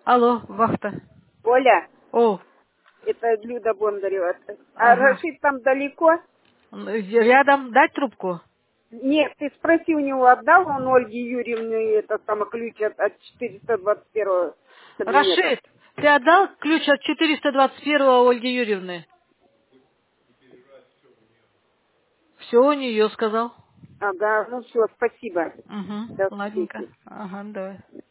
Алло, вахта. Оля, О, это Люда Бондарева. А ага. Рашид там далеко? Рядом дать трубку? Нет, ты спроси у него, отдал он Ольге Юрьевне этот самый ключ от 421 кабинета? Рашид, ты отдал ключ от 421-го Ольги Юрьевны? Все у нее сказал. Ага, ну все, спасибо. Угу, До ладненько. встречи. Ага, давай.